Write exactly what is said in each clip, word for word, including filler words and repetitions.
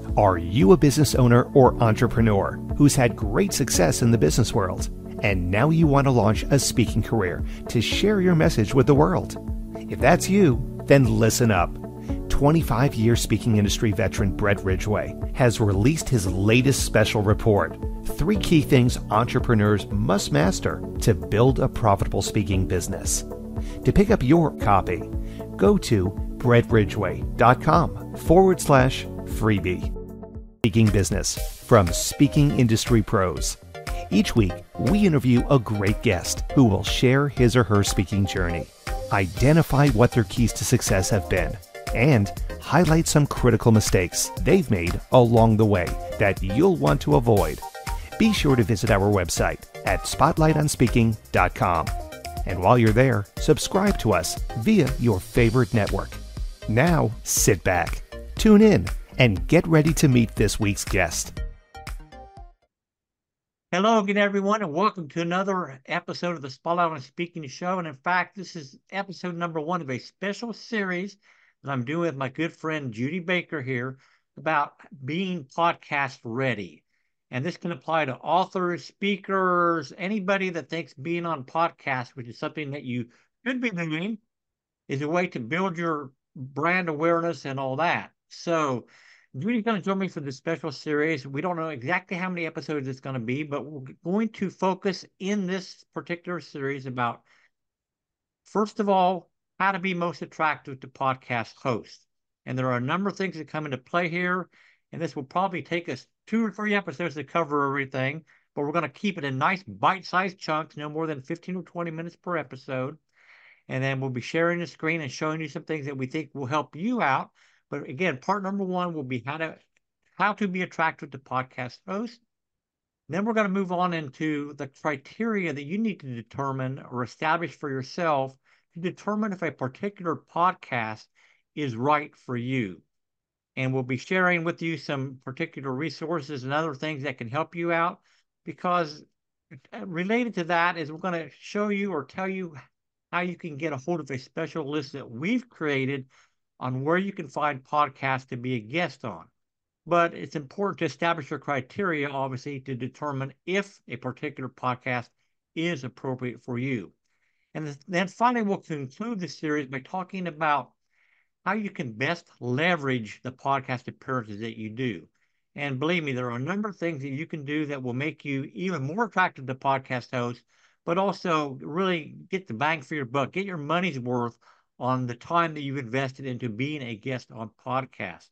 Are you a business owner or entrepreneur who's had great success in the business world, and now you want to launch a speaking career to share your message with the world? If that's you, then listen up. twenty-five-year speaking industry veteran Brett Ridgway has released his latest special report, Three Key Things Entrepreneurs Must Master to Build a Profitable Speaking Business. To pick up your copy, go to brettridgway.com forward slash freebie. Speaking Business from Speaking Industry Pros. Each week, we interview a great guest who will share his or her speaking journey, identify what their keys to success have been, and highlight some critical mistakes they've made along the way that you'll want to avoid. Be sure to visit our website at spotlight on speaking dot com. And while you're there, subscribe to us via your favorite network. Now, sit back, tune in, and get ready to meet this week's guest. Hello again, everyone, and welcome to another episode of the Spotlight on Speaking Show. And in fact, this is episode number one of a special series that I'm doing with my good friend Judy Baker here about being podcast ready. And this can apply to authors, speakers, anybody that thinks being on podcast, which is something that you should be doing, is a way to build your brand awareness and all that. So Judy's going to join me for this special series. We don't know exactly how many episodes it's going to be, but we're going to focus in this particular series about, first of all, how to be most attractive to podcast hosts. And there are a number of things that come into play here, and this will probably take us two or three episodes to cover everything, but we're going to keep it in nice bite-sized chunks, no more than fifteen or twenty minutes per episode. And then we'll be sharing the screen and showing you some things that we think will help you out. But again, part number one will be how to how to be attractive to podcast hosts. Then we're going to move on into the criteria that you need to determine or establish for yourself to determine if a particular podcast is right for you. And we'll be sharing with you some particular resources and other things that can help you out, because related to that is we're going to show you or tell you how you can get a hold of a special list that we've created on where you can find podcasts to be a guest on. But it's important to establish your criteria, obviously, to determine if a particular podcast is appropriate for you. And then finally, we'll conclude the series by talking about how you can best leverage the podcast appearances that you do. And believe me, there are a number of things that you can do that will make you even more attractive to podcast hosts, but also really get the bang for your buck, get your money's worth on the time that you've invested into being a guest on podcast.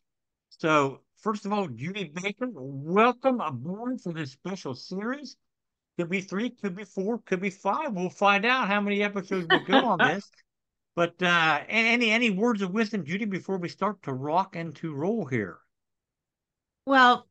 So first of all, Judy Baker, welcome aboard for this special series. Could be three, could be four, could be five. We'll find out how many episodes we'll go on this. But uh, any any words of wisdom, Judy, before we start to rock and to roll here? Well,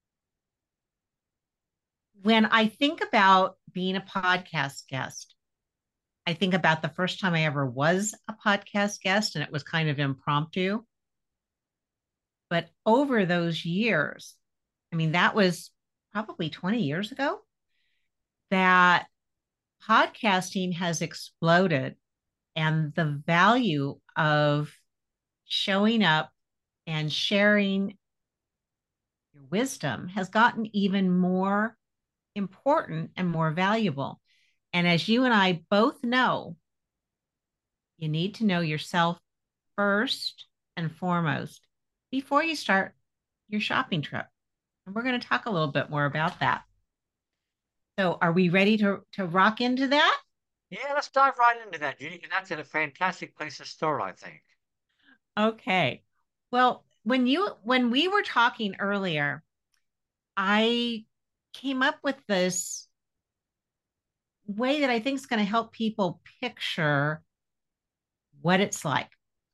when I think about being a podcast guest, I think about the first time I ever was a podcast guest, and it was kind of impromptu. But over those years, I mean, that was probably twenty years ago, that podcasting has exploded, and the value of showing up and sharing your wisdom has gotten even more important and more valuable. And as you and I both know, you need to know yourself first and foremost before you start your shopping trip. And we're going to talk a little bit more about that. So are we ready to, to rock into that? Yeah, let's dive right into that, Judy, because that's a fantastic place to start, I think. Okay. Well, when you when we were talking earlier, I came up with this way that I think is going to help people picture what it's like.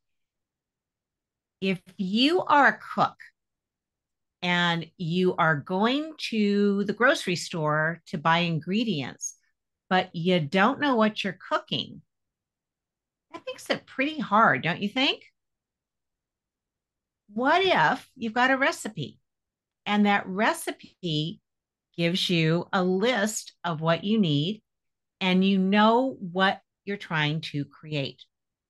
If you are a cook and you are going to the grocery store to buy ingredients, but you don't know what you're cooking, that makes it pretty hard, don't you think? What if you've got a recipe and that recipe gives you a list of what you need and you know what you're trying to create?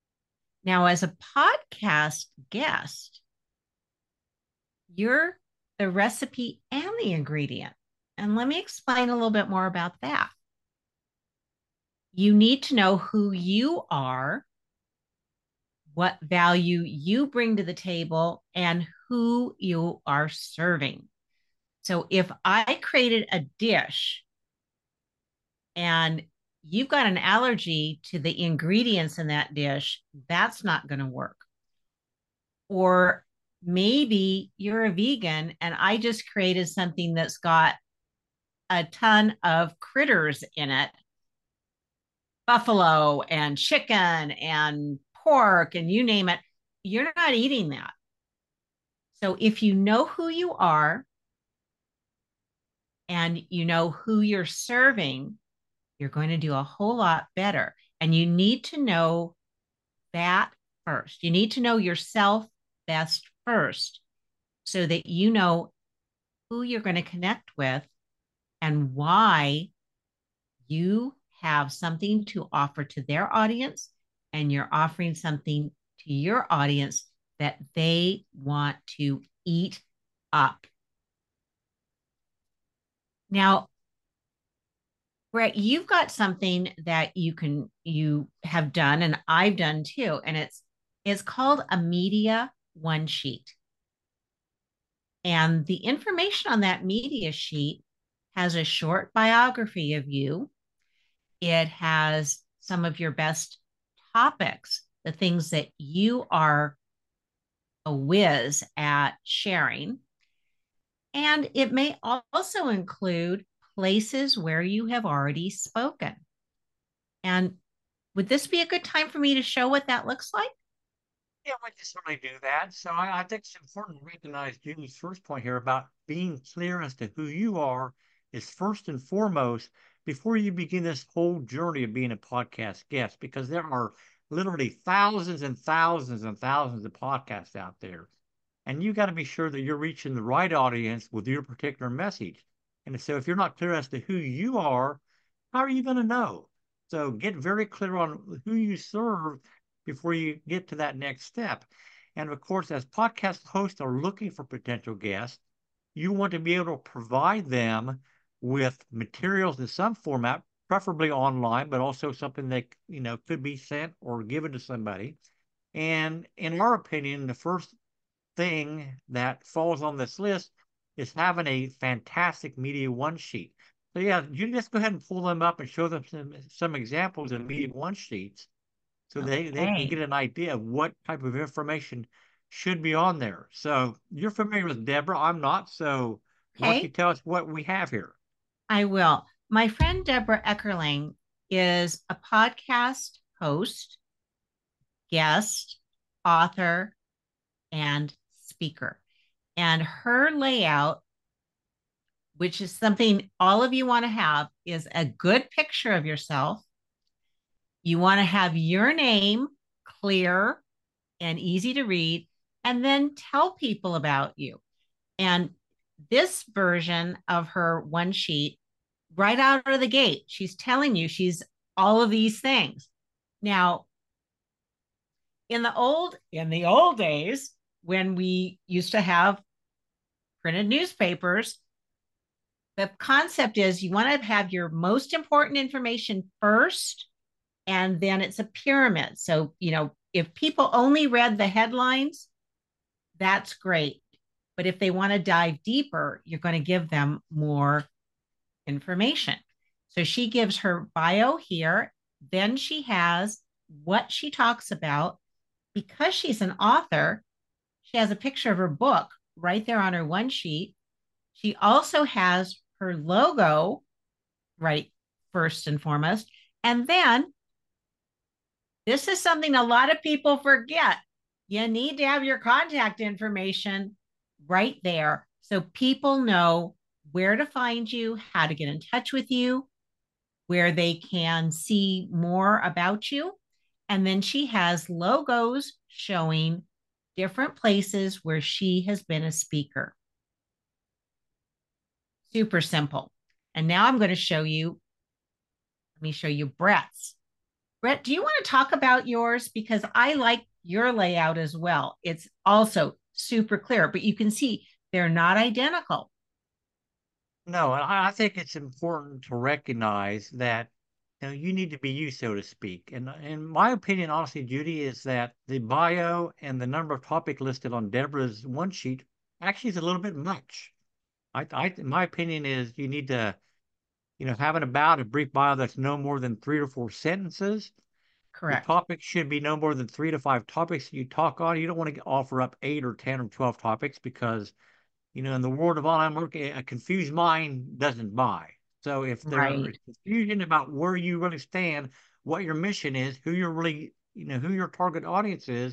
Now, as a podcast guest, you're the recipe and the ingredient. And let me explain a little bit more about that. You need to know who you are, what value you bring to the table, and who you are serving. So if I created a dish and you've got an allergy to the ingredients in that dish, that's not going to work. Or maybe you're a vegan and I just created something that's got a ton of critters in it, buffalo and chicken and pork and you name it, you're not eating that. So if you know who you are and you know who you're serving, you're going to do a whole lot better. And you need to know that first. You need to know yourself best first so that you know who you're going to connect with and why you have something to offer to their audience and you're offering something to your audience that they want to eat up. Now, Brett, you've got something that you can you have done, and I've done too, and it's it's called a media one sheet. And the information on that media sheet has a short biography of you. It has some of your best topics, the things that you are a whiz at sharing. And it may also include places where you have already spoken. And would this be a good time for me to show what that looks like? Yeah, we can certainly do that. So I, I think it's important to recognize Julie's first point here about being clear as to who you are is first and foremost before you begin this whole journey of being a podcast guest, because there are literally thousands and thousands and thousands of podcasts out there. And you got to be sure that you're reaching the right audience with your particular message. And so if you're not clear as to who you are, how are you going to know? So get very clear on who you serve before you get to that next step. And of course, as podcast hosts are looking for potential guests, you want to be able to provide them with materials in some format, preferably online, but also something that, you know, could be sent or given to somebody. And in our opinion, the first thing that falls on this list is having a fantastic Media One sheet. So yeah, you just go ahead and pull them up and show them some, some examples of Media One sheets so okay. they, they can get an idea of what type of information should be on there. So you're familiar with Deborah. I'm not. So okay. Why don't you tell us what we have here? I will. My friend Deborah Eckerling is a podcast host, guest, author, and speaker. And her layout, which is something all of you want to have, is a good picture of yourself. You want to have your name clear and easy to read, and then tell people about you. And this version of her one sheet, right out of the gate, she's telling you she's all of these things. Now, in the old in the old days, when we used to have printed newspapers, the concept is you want to have your most important information first, and then it's a pyramid. So, you know, if people only read the headlines, that's great. But if they want to dive deeper, you're going to give them more information. So she gives her bio here. Then she has what she talks about. Because she's an author, she has a picture of her book right there on her one sheet. She also has her logo right first and foremost. And then this is something a lot of people forget. You need to have your contact information right there so people know where to find you, how to get in touch with you, where they can see more about you. And then she has logos showing different places where she has been a speaker. Super simple. And now I'm going to show you, let me show you Brett's. Brett, do you want to talk about yours? Because I like your layout as well. It's also super clear, but you can see They're not identical. No, and I, I think it's important to recognize that you know you need to be you, so to speak. And in my opinion, honestly, Judy, is that the bio and the number of topic listed on Deborah's one sheet actually is a little bit much. I, I, in my opinion, is you need to, you know, have an about a brief bio that's no more than three or four sentences. The Correct. topic should be no more than three to five topics you talk on. You don't want to offer up eight or ten or twelve topics because, you know, in the world of online work, a confused mind doesn't buy. So if there Right. is confusion about where you really stand, what your mission is, who you're really, you know, who your target audience is,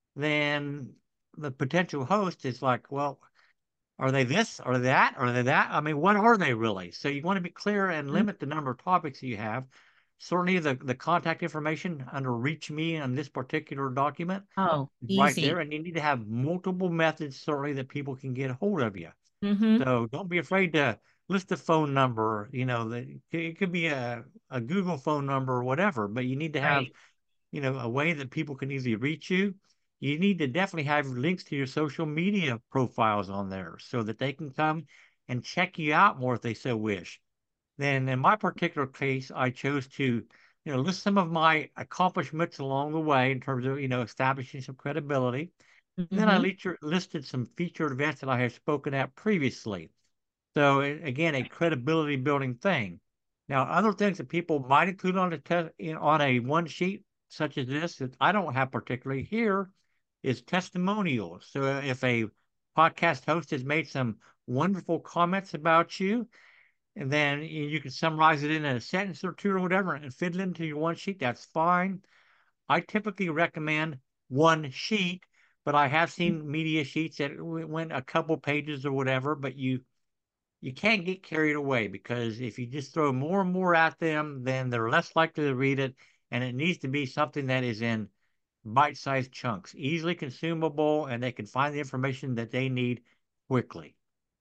then the potential host is like, well, are they this? Are they that? Are they that? I mean, what are they really? So you want to be clear and Mhm. limit the number of topics you have. Certainly, the, the contact information under Reach Me on this particular document Oh, is right there. easy. And you need to have multiple methods, certainly, that people can get a hold of you. Mm-hmm. So don't be afraid to list a phone number. You know, the, it could be a, a Google phone number or whatever, but you need to have Right. you know, a way that people can easily reach you. You need to definitely have links to your social media profiles on there so that they can come and check you out more if they so wish. Then in my particular case, I chose to, you know, list some of my accomplishments along the way in terms of, you know, establishing some credibility. And then I Mm-hmm. leader, listed some featured events that I have spoken at previously. So again, a credibility building thing. Now, other things that people might include on a te- on a one sheet such as this that I don't have particularly here is testimonials. So if a podcast host has made some wonderful comments about you, and then you can summarize it in a sentence or two or whatever and fit it into your one sheet, that's fine. I typically recommend one sheet, but I have seen media sheets that went a couple pages or whatever, but you you can't get carried away because if you just throw more and more at them, then they're less likely to read it. And it needs to be something that is in bite sized chunks, easily consumable, and they can find the information that they need quickly.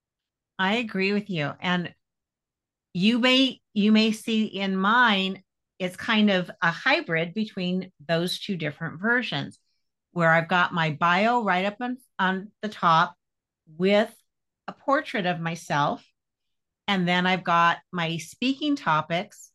I agree with you. And you may you may see in mine, it's kind of a hybrid between those two different versions, where I've got my bio right up on, on the top with a portrait of myself. And then I've got my speaking topics.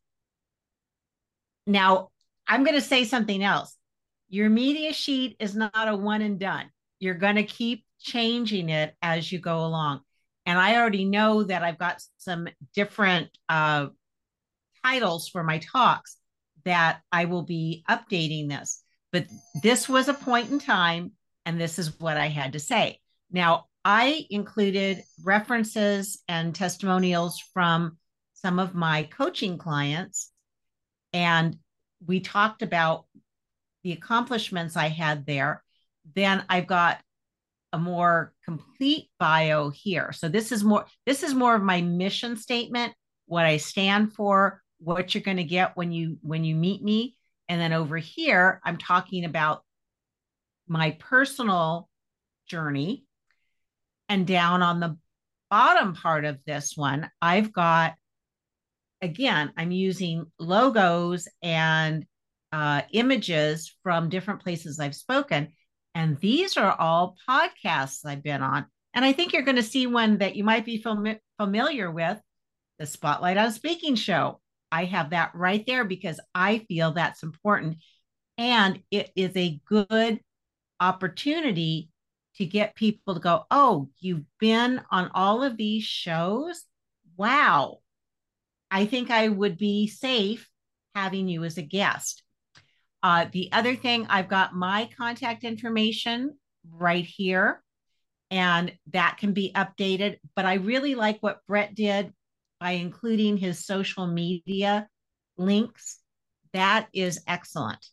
Now, I'm going to say something else. Your media sheet is not a one and done. You're going to keep changing it as you go along. And I already know that I've got some different uh, titles for my talks that I will be updating this. But this was a point in time, and this is what I had to say. Now, I included references and testimonials from some of my coaching clients, and we talked about the accomplishments I had there. Then I've got a more complete bio here. So this is more this is more of my mission statement, what I stand for, what you're going to get when you when you meet me. And then over here, I'm talking about my personal journey. And down on the bottom part of this one, I've got, again, I'm using logos and uh, images from different places I've spoken. And these are all podcasts I've been on. And I think you're going to see one that you might be fam- familiar with, the Spotlight on Speaking show. I have that right there because I feel that's important. And it is a good opportunity to get people to go, oh, you've been on all of these shows? Wow. I think I would be safe having you as a guest. Uh, the other thing, I've got my contact information right here, and that can be updated. But I really like what Brett did by including his social media links. That is excellent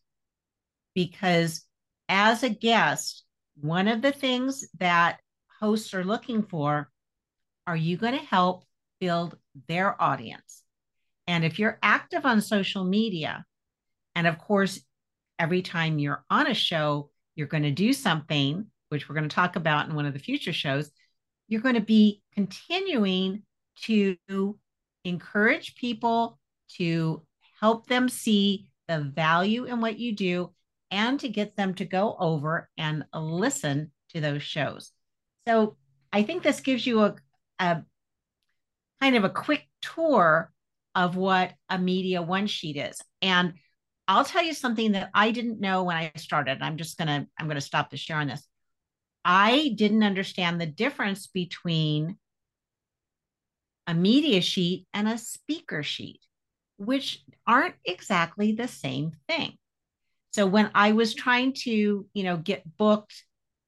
because as a guest, one of the things that hosts are looking for, are you going to help build their audience? And if you're active on social media, and of course, every time you're on a show, you're going to do something, which we're going to talk about in one of the future shows, you're going to be continuing to encourage people, to help them see the value in what you do, and to get them to go over and listen to those shows. So I think this gives you a, a kind of a quick tour of what a media one sheet is. And I'll tell you something that I didn't know when I started. I'm just gonna I'm gonna stop the share on this. I didn't understand the difference between a media sheet and a speaker sheet, which aren't exactly the same thing. So when I was trying to, you know, get booked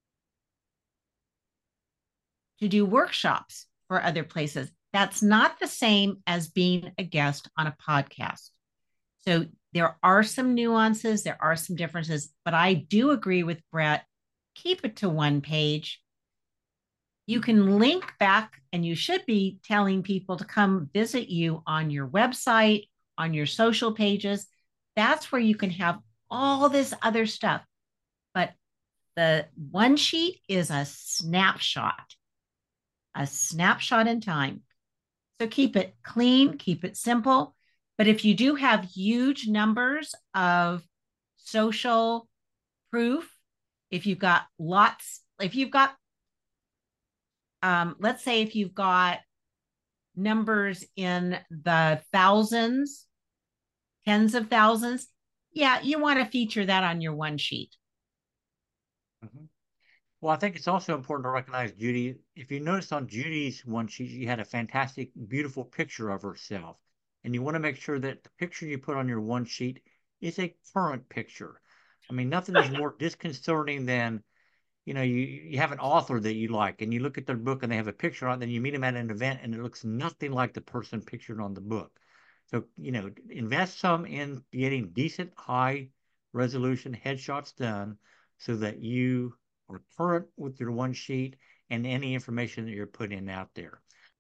to do workshops for other places, that's not the same as being a guest on a podcast. So there are some nuances, there are some differences, but I do agree with Brett. Keep it to one page. You can link back, and you should be telling people to come visit you on your website, on your social pages. That's where you can have all this other stuff. But the one sheet is a snapshot, a snapshot in time. So keep it clean, keep it simple. But if you do have huge numbers of social proof, if you've got lots, if you've got, um, let's say if you've got numbers in the thousands, tens of thousands, yeah, you want to feature that on your one sheet. Mm-hmm. Well, I think it's also important to recognize, Judy, if you notice on Judy's one, she, she had a fantastic, beautiful picture of herself. And you want to make sure that the picture you put on your one sheet is a current picture. I mean, nothing is more disconcerting than, you know, you, you have an author that you like and you look at their book and they have a picture on it, then you meet them at an event and it looks nothing like the person pictured on the book. So, you know, invest some in getting decent, high resolution headshots done so that you are current with your one sheet and any information that you're putting out there.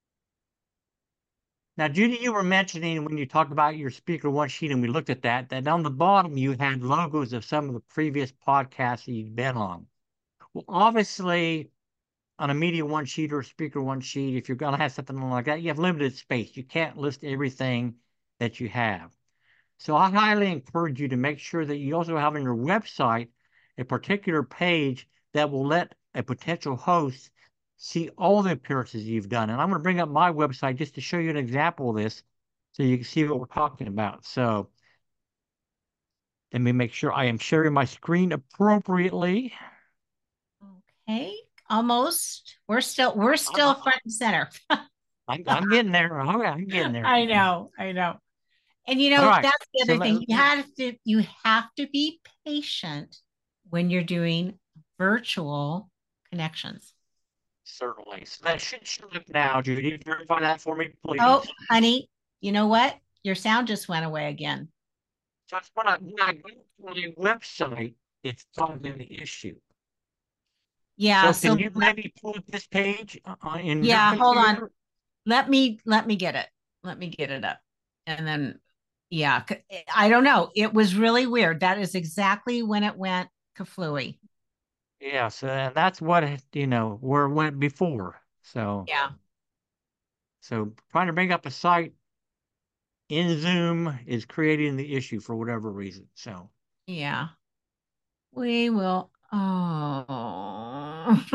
Now, Judy, you were mentioning when you talked about your speaker one sheet, and we looked at that, that on the bottom you had logos of some of the previous podcasts that you've been on. Well, obviously, on a media one sheet or a speaker one sheet, if you're going to have something like that, you have limited space. You can't list everything that you have. So I highly encourage you to make sure that you also have on your website a particular page that will let a potential host see all the appearances you've done. And I'm going to bring up my website just to show you an example of this so you can see what we're talking about. So let me make sure I am sharing my screen appropriately. Okay, almost. We're still we're still I'm, front and center. I'm, I'm getting there. All right, I'm getting there. I know, I know. And you know, All right. that's the So other let, thing. You have to you have to be patient when you're doing virtual connections. certainly. So that should show up now, Judy. Verify that for me, please. Oh, honey, you know what? Your sound just went away again. So that's when I, when I go to my website, it's causing the issue. Yeah, So so can you let, maybe pull up this page uh, in your yeah, hold on. computer? Let me let me get it. Let me get it up. And then yeah, I don't know. It was really weird. That is exactly when it went kaflooey. Yeah, so and that's what it, you know, where it went before. So Yeah. so trying to bring up a site in Zoom is creating the issue for whatever reason. So Yeah. We will. Oh.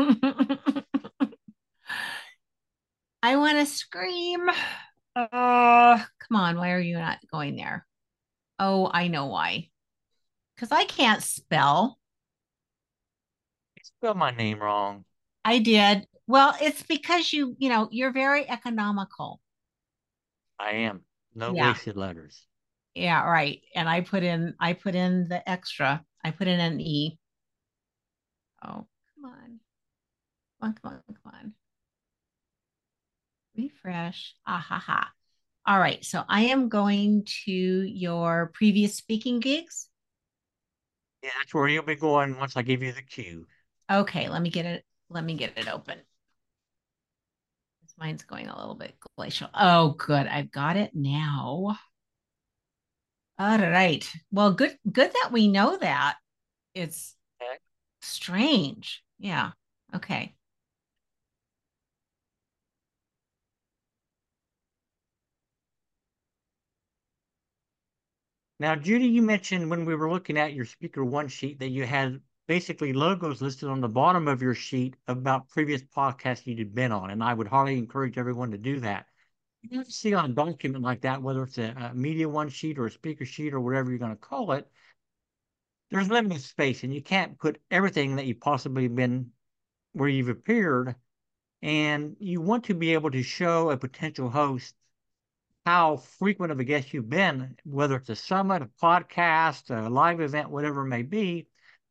I want to scream. Oh, come on. Why are you not going there? Oh, I know why. Because I can't spell. you spelled my name wrong. I did. Well, it's because you, you know, you're very economical. I am. No Yeah. wasted letters. Yeah, right. And I put in I put in the extra. I put in an E. Oh, come on. Come on, come on, come on. Refresh. Ah ha ha. All right. So I am going to your previous speaking gigs. Yeah, that's where you'll be going once I give you the cue. Okay, let me get it. Let me get it open. This mine's going a little bit glacial. Oh, good. I've got it now. All right. Well, good good that we know that. It's Okay. strange. Yeah. Okay. Now, Judy, you mentioned when we were looking at your speaker one sheet that you had basically logos listed on the bottom of your sheet about previous podcasts you'd been on. And I would highly encourage everyone to do that. You have to see on a document like that, whether it's a, a media one sheet or a speaker sheet or whatever you're going to call it, there's limited space and you can't put everything that you've possibly been where you've appeared. And you want to be able to show a potential host how frequent of a guest you've been, whether it's a summit, a podcast, a live event, whatever it may be.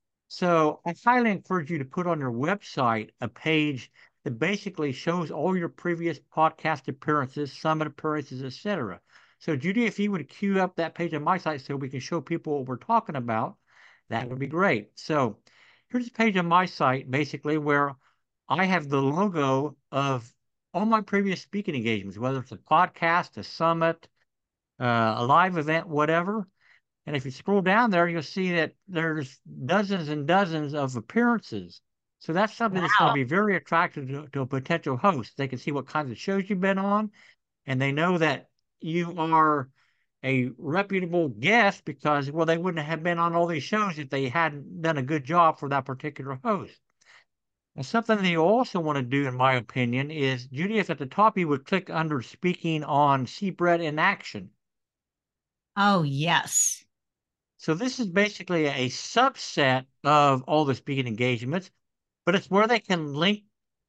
So I highly encourage you to put on your website a page that basically shows all your previous podcast appearances, summit appearances, et cetera. So Judy, if you would queue up that page on my site so we can show people what we're talking about, that would be great. So here's a page on my site, basically, where I have the logo of all my previous speaking engagements, whether it's a podcast, a summit, uh, a live event, whatever. And if you scroll down there, you'll see that there's dozens and dozens of appearances. So that's something wow. that's going to be very attractive to, to a potential host. They can see what kinds of shows you've been on, and they know that you are a reputable guest because, well, they wouldn't have been on all these shows if they hadn't done a good job for that particular host. And something that you also want to do, in my opinion, is, Judy, if at the top you would click under speaking on CBRED in action. Oh, yes. So this is basically a subset of all the speaking engagements, but it's where they can link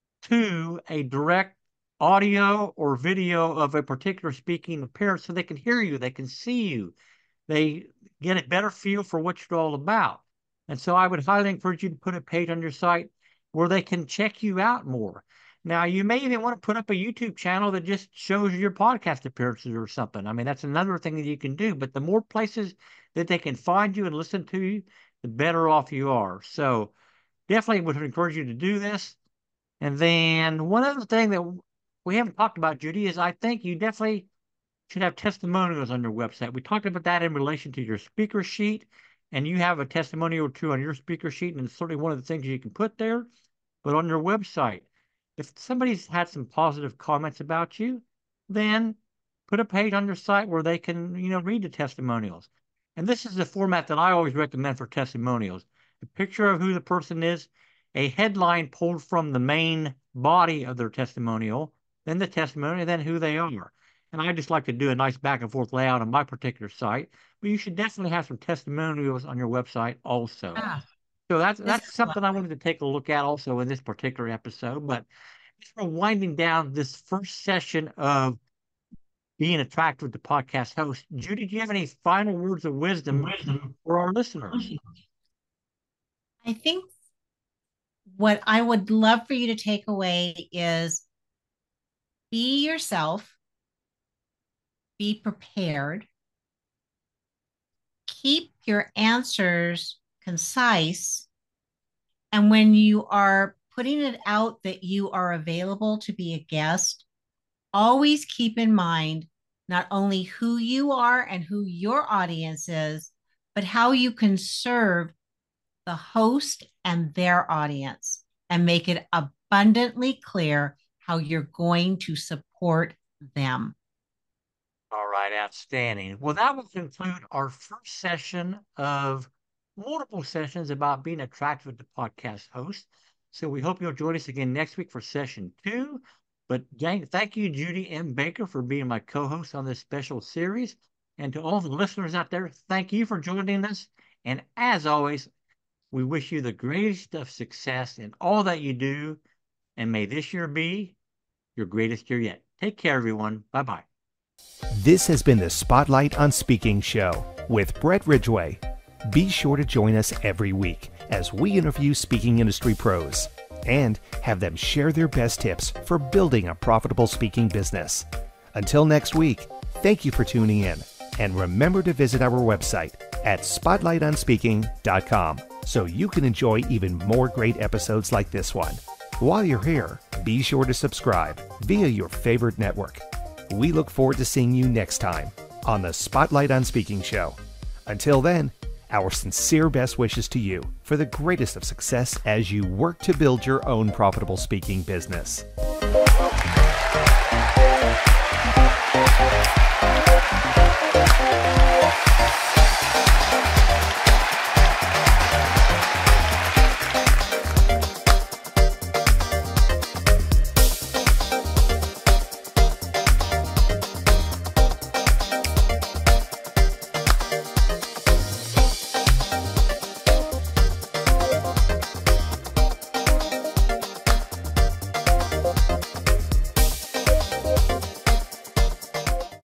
to a direct audio or video of a particular speaking appearance so they can hear you, they can see you, they get a better feel for what you're all about. And so I would highly encourage you to put a page on your site where they can check you out more. Now, you may even want to put up a YouTube channel that just shows your podcast appearances or something. I mean, that's another thing that you can do. But the more places that they can find you and listen to you, the better off you are. So definitely would encourage you to do this. And then one other thing that we haven't talked about, Judy, is I think you definitely should have testimonials on your website. We talked about that in relation to your speaker sheet, and you have a testimonial or two on your speaker sheet, and it's certainly one of the things you can put there. But on your website, if somebody's had some positive comments about you, then put a page on your site where they can, you know, read the testimonials. And this is the format that I always recommend for testimonials. A picture of who the person is, a headline pulled from the main body of their testimonial, then the testimonial, then who they are. And I just like to do a nice back and forth layout on my particular site, but you should definitely have some testimonials on your website also. Ah. So that's that's something I wanted to take a look at also in this particular episode. But as we're winding down this first session of being attractive to podcast hosts, Judy, do you have any final words of wisdom, wisdom for our listeners? I think what I would love for you to take away is be yourself, be prepared, keep your answers concise, and when you are putting it out that you are available to be a guest, always keep in mind not only who you are and who your audience is, but how you can serve the host and their audience, and make it abundantly clear how you're going to support them. All right, outstanding. Well, that will conclude our first session of multiple sessions about being attractive to podcast hosts. So we hope you'll join us again next week for session two. But gang, thank you, Judy M. Baker, for being my co-host on this special series. And to all the listeners out there, thank you for joining us. And as always, we wish you the greatest of success in all that you do. And may this year be your greatest year yet. Take care, everyone. Bye-bye. This has been the Spotlight on Speaking show with Brett Ridgway. Be sure to join us every week as we interview speaking industry pros and have them share their best tips for building a profitable speaking business. Until next week, thank you for tuning in, and remember to visit our website at spotlight on speaking dot com so you can enjoy even more great episodes like this one. While you're here, be sure to subscribe via your favorite network. We look forward to seeing you next time on the Spotlight on Speaking show. Until then, our sincere best wishes to you for the greatest of success as you work to build your own profitable speaking business.